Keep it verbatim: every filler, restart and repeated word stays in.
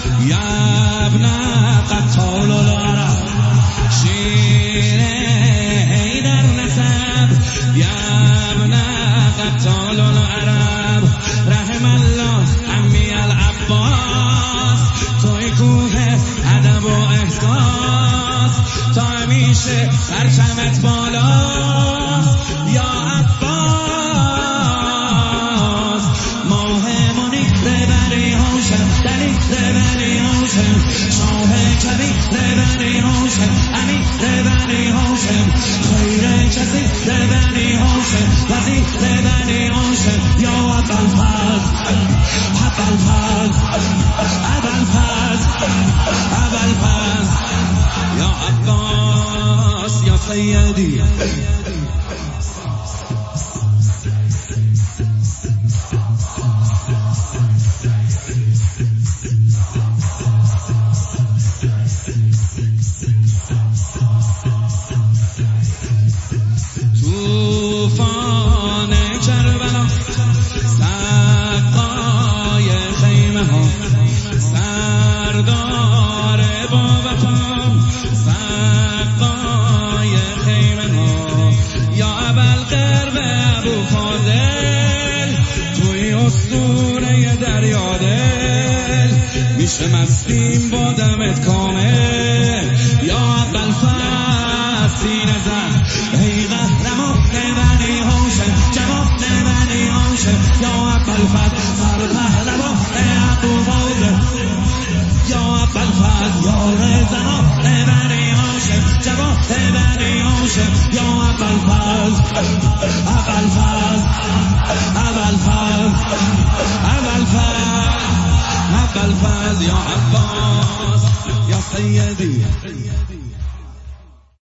یا ابن قتال العرب شیر حیدر نسب یا ابن قتال العرب رحم الله عمی العباس توی کوه ادب و احساس تا همیشه پرچمت بالاست یا عباس ماه منیر بنی هاشم دلیل بنی هاشم شاه کبیر بنی هاشم امیر بنی هاشم خیر کسی بنی هاشم وزیر بنی هاشم یا ابوالفضل ابوالفضل ابوالفضل ابوالفضل یا عباس یا سیدی توفان کربلا سقای خیمه ها سردار با وفا سقای خیمه ها یا ابوالقرب ابو فاضل توی اسطوره دریا دل میشه مستیم با دمت کامل یا ابوالفضل سینه زن ای قهرمان بنی هاشم جواب بنی هاشم یا ابوالفضل سر پهلوان ابو فاضل یا ابوالفضل یار زنان بنی هاشم جواب بنی هاشم یا ابوالفضل ابوالفضل ابوالفضل ابوالفضل ابوالفضل یا عباس یا سیدی